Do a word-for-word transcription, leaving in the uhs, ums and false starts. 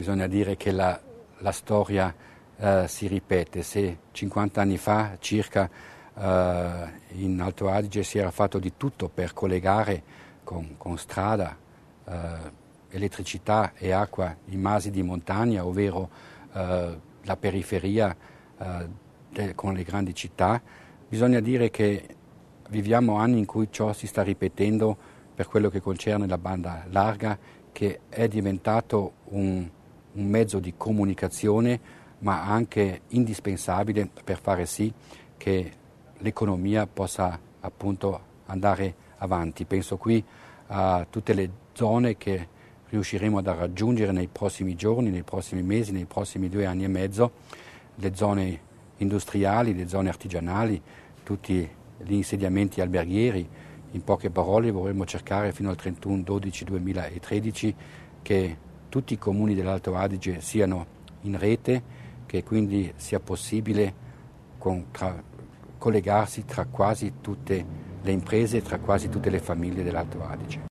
bisogna dire che la, la storia eh, si ripete. Se cinquanta anni fa circa eh, in Alto Adige si era fatto di tutto per collegare con, con strada, eh, elettricità e acqua i masi di montagna, ovvero eh, la periferia eh, de, con le grandi città, bisogna dire che viviamo anni in cui ciò si sta ripetendo per quello che concerne la banda larga, che è diventato un, un mezzo di comunicazione, ma anche indispensabile per fare sì che l'economia possa appunto andare avanti. Penso qui a tutte le zone che riusciremo ad raggiungere nei prossimi giorni, nei prossimi mesi, nei prossimi due anni e mezzo, le zone industriali, le zone artigianali, tutti gli insediamenti alberghieri. In poche parole vorremmo cercare fino al trentuno dodici duemilatredici che tutti i comuni dell'Alto Adige siano in rete, che quindi sia possibile con, tra, collegarsi tra quasi tutte le imprese, tra quasi tutte le famiglie dell'Alto Adige.